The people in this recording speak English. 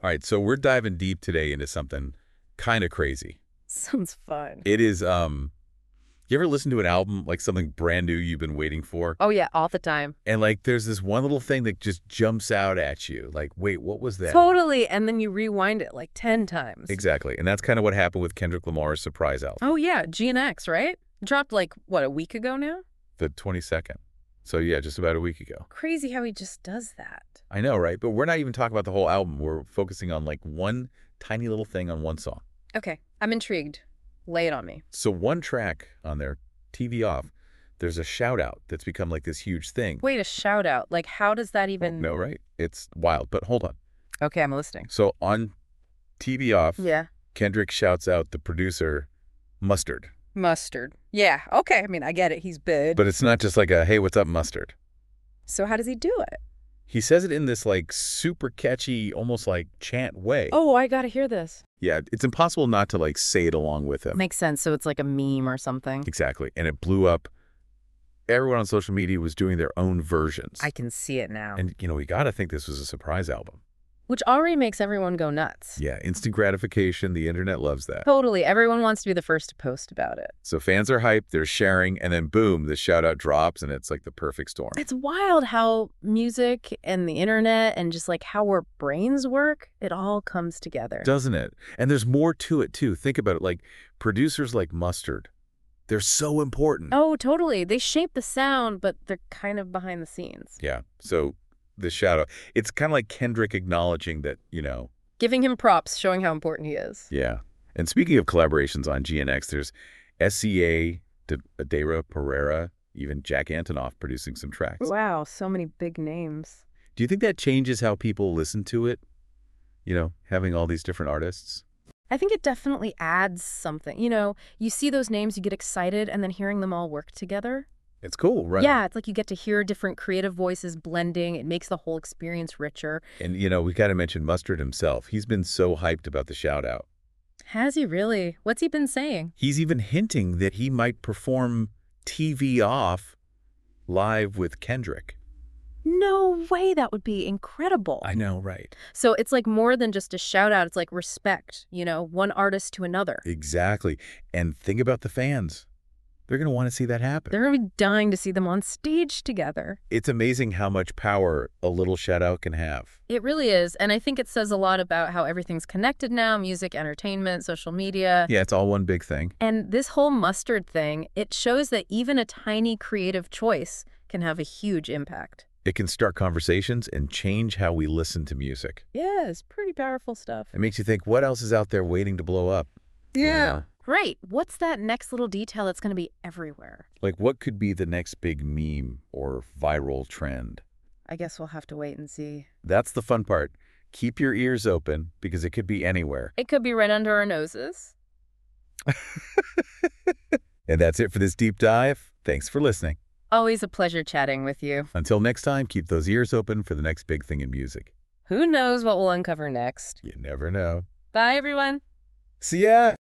All right, so we're diving deep today into something kind of crazy. Sounds fun. It is, you ever listen to an album, like something brand new you've been waiting for? Oh, yeah, all the time. And like there's this one little thing that just jumps out at you. Like, wait, what was that? Totally. And then you rewind it like 10 times. Exactly. And that's kind of what happened with Kendrick Lamar's surprise album, Oh, yeah, GNX, right? Dropped like, what, a week ago now? the 22nd. So yeah, just about a week ago. Crazy how he just does that. I know, right? But we're not even talking about the whole album. We're focusing on like one tiny little thing on one song. Okay, I'm intrigued. Lay it on me. So one track on there, TV Off, there's a shout out that's become like this huge thing. Wait, a shout out. Like, how does that even... No, right? It's wild. But hold on. Okay, I'm listening. So on TV Off, Yeah. Kendrick shouts out the producer, Mustard. Mustard. Yeah, okay. I mean, I get it. He's big. But it's not just like a, hey, what's up, Mustard? So how does he do it? He says it in this like super catchy, almost like chant way. Oh, I gotta hear this. Yeah, it's impossible not to like say it along with him. Makes sense. So it's like a meme or something. Exactly. And it blew up. Everyone on social media was doing their own versions. I can see it now. And, we got to think this was a surprise album. Which already makes everyone go nuts. Yeah, instant gratification. The internet loves that. Totally. Everyone wants to be the first to post about it. So fans are hyped, they're sharing, and then boom, the shout out drops, and it's like the perfect storm. It's wild how music and the internet and just like how our brains work, it all comes together. Doesn't it? And there's more to it, too. Think about it. Like producers like Mustard, they're so important. Oh, totally. They shape the sound, but they're kind of behind the scenes. Yeah. So the shout out, it's kind of like Kendrick acknowledging that, Giving him props, showing how important he is. Yeah. And speaking of collaborations on GNX, there's SCA, Adara Pereira, even Jack Antonoff producing some tracks. Wow, so many big names. Do you think that changes how people listen to it? Having all these different artists? I think it definitely adds something. You see those names, you get excited, and then hearing them all work together. It's cool, right? Yeah, it's like you get to hear different creative voices blending. It makes the whole experience richer. And, we got to mention Mustard himself. He's been so hyped about the shout out. Has he really? What's he been saying? He's even hinting that he might perform TV Off live with Kendrick. No way, that would be incredible. I know, right? So it's like more than just a shout out. It's like respect, one artist to another. Exactly. And think about the fans. They're going to want to see that happen. They're going to be dying to see them on stage together. It's amazing how much power a little shout out can have. It really is. And I think it says a lot about how everything's connected now, music, entertainment, social media. Yeah, it's all one big thing. And this whole Mustard thing, it shows that even a tiny creative choice can have a huge impact. It can start conversations and change how we listen to music. Yeah, it's pretty powerful stuff. It makes you think, what else is out there waiting to blow up? Yeah. Right. What's that next little detail that's going to be everywhere? Like, what could be the next big meme or viral trend? I guess we'll have to wait and see. That's the fun part. Keep your ears open because it could be anywhere. It could be right under our noses. And that's it for this deep dive. Thanks for listening. Always a pleasure chatting with you. Until next time, keep those ears open for the next big thing in music. Who knows what we'll uncover next? You never know. Bye, everyone. See ya!